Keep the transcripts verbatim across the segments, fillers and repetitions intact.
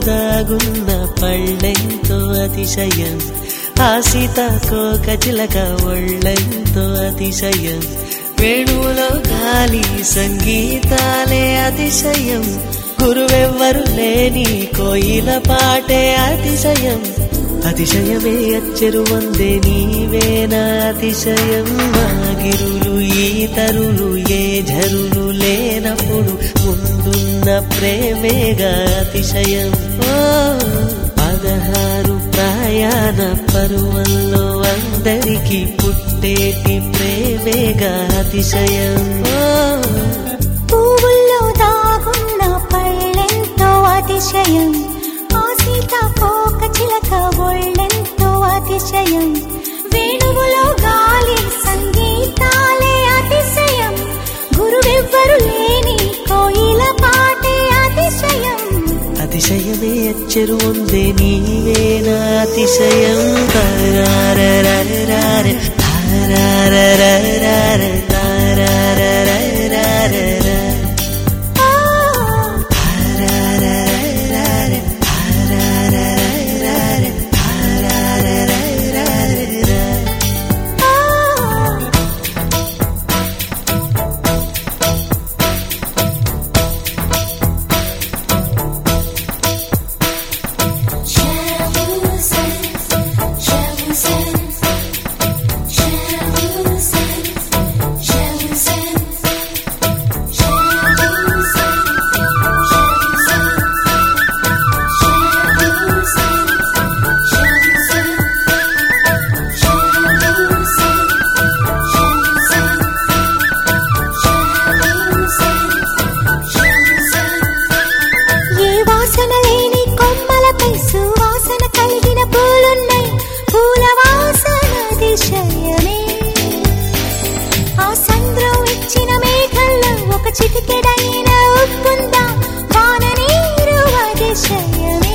దాగున్న పళ్ళెంతో అతిశయం, ఆ సీతాకోక చిలక ఒళ్ళెంతో అతిశయం, వేణువులో గాలి సంగీతాలే అతిశయం, గురువెవ్వరు లేని కోయిల పాటే అతిశయం, అతిశయమే అచ్చెరు వందే నీవేనా అతిశయం. మాగిరులు ఈతరులు ఏ ఝరులు లేనప్పుడు ముందున్న ప్రేమేగా అతిశయం. ఓ పదహారు ప్రయాణ పరువల్లో అందరికీ పుట్టేటి ప్రేమేగా అతిశయం. ఓ పువ్వుల్లో దాగున్న పళ్ళెంతో అతిశయం, ఆ సీతాకోక చిలక ఒళ్ళెంతో అతిశయం, వేణువులో గాలి సంగీతాలే అతిశయం, గురువెవ్వరు లేని కోయిల పాటే అతిశయం, అతిశయమే అచ్చెరు వందే నీవేనా అతిశయం. తారారరరర తారారరరర తారారరరర చిటికెడైన ఉప్పుందా వాన నీరు అతిశయమే.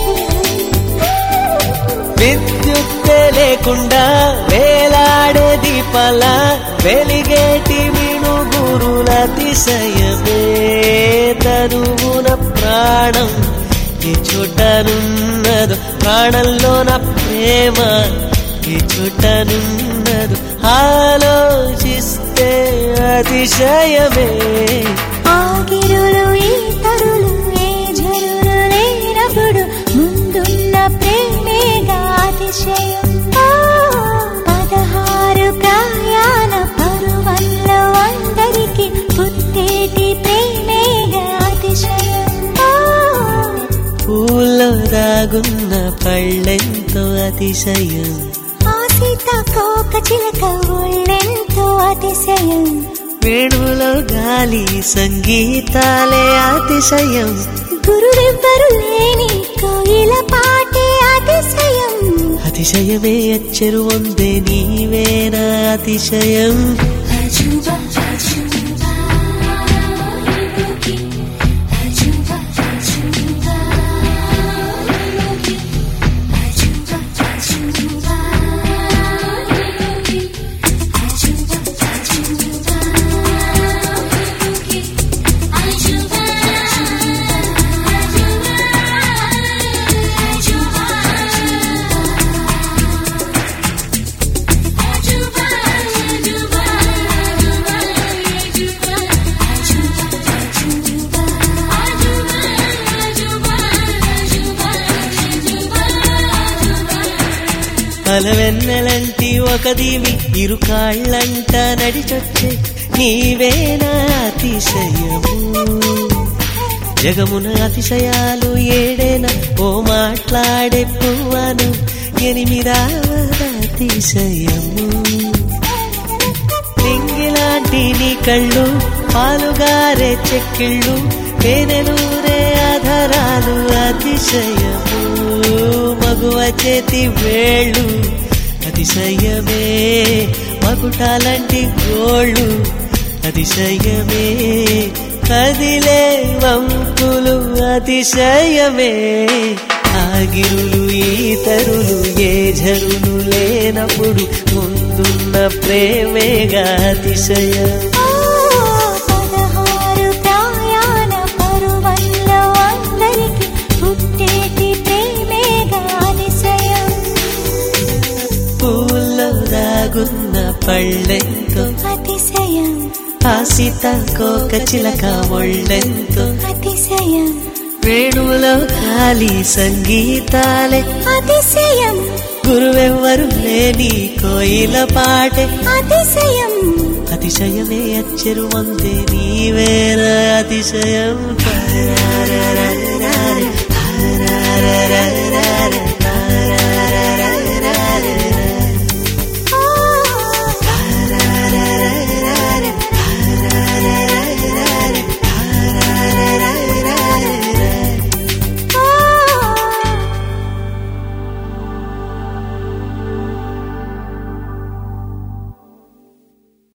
విద్యుత్తే లేకుండా వేలాడే దీపాల వెలిగేటి మినుగురుల అతిశయమే. తనువున ప్రాణం ఈ చోటనున్నదు, ప్రాణంలోన ప్రేమ ఈ చోటనున్నదు, ఆలోచిస్తే అతిశయమే. ఆగిరులు ఈతరులు ఏ ఝరులు లేనప్పుడు ముందున్న ప్రేమేగా అతిశయం. పదహారు ప్రయాణ పరువల్లో అందరికీ పుట్టేటి ప్రేమేగా అతిశయం. పూల్లో దాగున్న పళ్ళెంతో అతిశయం, ఆ సీతాకోక చిలక ఒళ్ళెంతో అతిశయం, వేణువులో గాలి సంగీతాలే అతిశయం, గురువెవ్వరు లేని కోయిల పాటే అతిశయం, అతిశయమే అచ్చెరు వందే నీవేనా అతిశయం. అలవెన్నెలంటి ఒక దీవి ఇరు కాళ్ళంట నడిచొచ్చే నీవేనా అతిశయము. జగమున అతిశయాలు ఏడేనా ఓ మాట్లాడే పువ్వను ఎనిమిదావద అతిశయము. నింగిలాంటి నీ కళ్ళు పాలుగారే చెక్కిళ్ళు పేనెలూరే ఆధారాలు అతిశయము. మగువ చేతి వేళ్ళు అతిశయమే, మకుటాలంటి గోళ్ళు అతిశయమే, కదిలే వంపులు అతిశయమే. ఆగిరులు ఈతరులు ఏ ఝరులు లేనప్పుడు ముందున్న ప్రేమేగా అతిశయం. పదహారు ప్రయాణ పరువల్లో అందరికీ పుట్టేటి సీతాకోక చిలక ఒళ్ళెంతో అతిశయం వేణువులో ఖాళీ సంగీతాలే అతిశయం గురువెవ్వరు లేని కోయిల పాటే అతిశయం అతిశయమే అచ్చరు వంతే నీవేర అతిశయం.